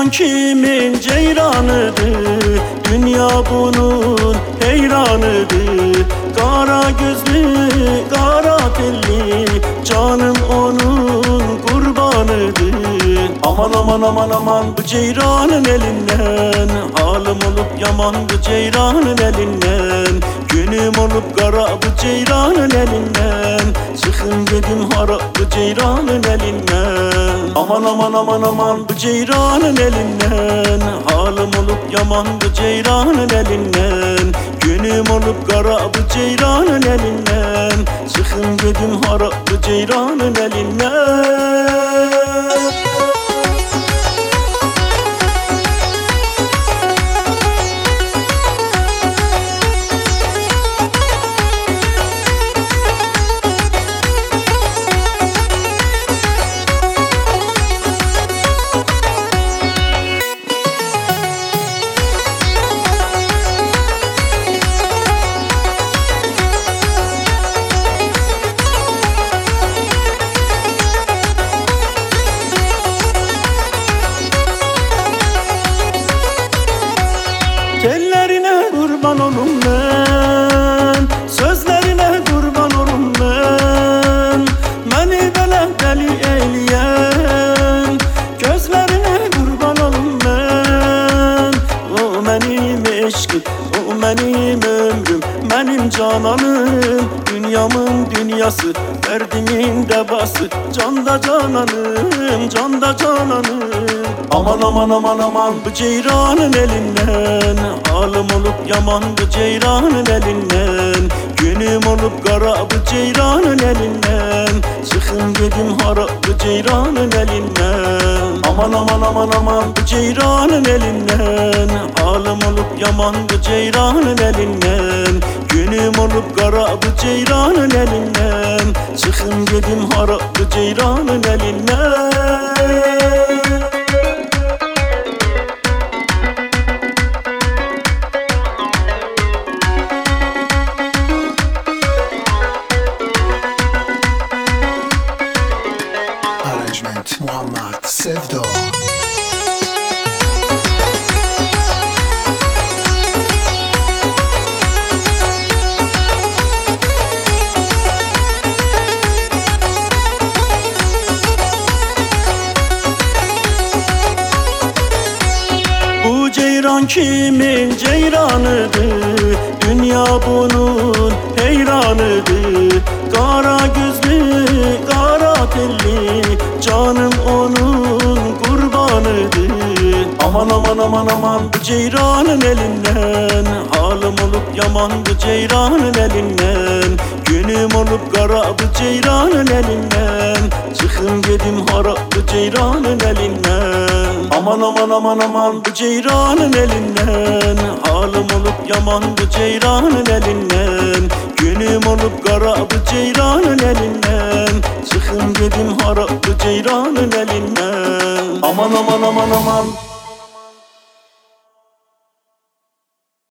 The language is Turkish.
ceyran kimin ceyranıdır? Dünya bunun heyranıdır. Kara gözlü, kara telli, canım onun kurbanıdır. Aman aman aman aman bu ceyranın elinden, halim olup yaman bu ceyranın elinden. Günüm olup kara bu ceyranın elinden, çıkın dedim hara bu ceyranın elinden. Aman aman aman aman bu ceyranın elinden, halim olup yaman bu ceyranın elinden. Günüm olup kara bu ceyranın elinden, çıkın dedim hara bu ceyranın elinden. Tellerine kurban olum ben, sözlerine kurban olum ben. Beni böyle deli eyleyen gözlerine kurban olum ben. O benim eşkim, o benim ömrüm, benim cananım. Dünyamın dünyası, derdimin debası, canda cananım, canda cananım. Aman aman aman aman bu ceyranın elinden, halim olup yaman bu ceyranın elinden. Günüm olup kara bu ceyranın elinden, çıkın dedim hara bu ceyranın elinden. Aman aman aman aman bu ceyranın elinden, halim olup yaman bu ceyranın elinden. Günüm olup kara bu ceyranın elinden, çıkın dedim hara bu ceyranın elinden. Muhammed Sevda. Bu ceyran kimin ceyranıdır? Dünya bunun heyranıdır. Kara gözlü, kara telli, canım onun kurbanıdır. Aman aman aman aman bu ceyranın elinden, halim olup yaman bu ceyranın elinden. Günüm olup kara bu ceyranın elinden, çıkın dedim hara bu ceyranın elinden. Aman aman aman aman bu ceyranın elinden, halim olup yaman bu ceyranın elinden. Günüm olup kara bu ceyranın elinden, çıkın dedim hara bu ceyranın elinden. Aman aman aman aman.